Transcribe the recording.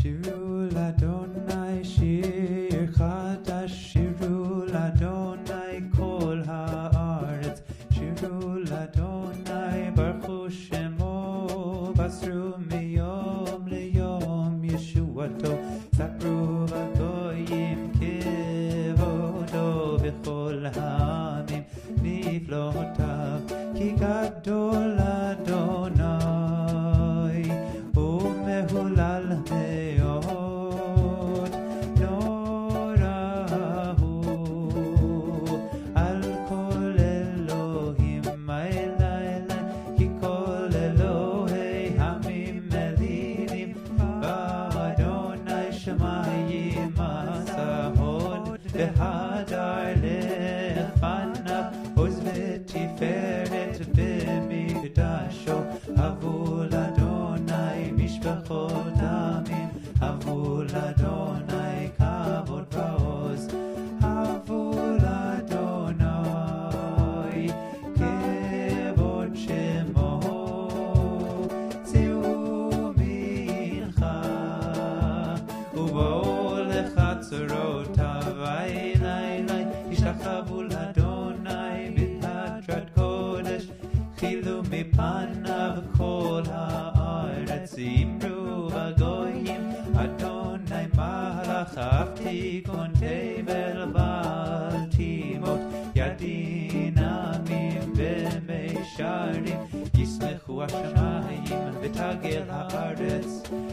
שירו לאדוני שיר חדש, שירו לאדוני כל הארץ, שירו לאדוני ברכו שמו, בסרו מיום ליום ישועתו, ספרו בגויים כבודו, בכל העמים נפלאותיו, כי גדול אדוני ומהולל מאוד, נורא הוא על כל אלוהים האלה, כי כל אלוהי עמים מלינים, באדוני שמיים עשה הוד, והדר לפניו עוז ותפארת במקדשו, הבו לאדוני משפחות עמים, הבו לאדוני כבוד ועוז, הבו לאדוני כבוד שמו, צאו מנחה ובואו לחצרותיו, אלי השתחוו לאדוני בהדרת קודש, חילו מפניו כל הארץ, אמרו בגויים אדוני מלך, אהבתי כל תבל בל תימות, ידין עמים במישרים, ישמחו השמיים ותגל הארץ,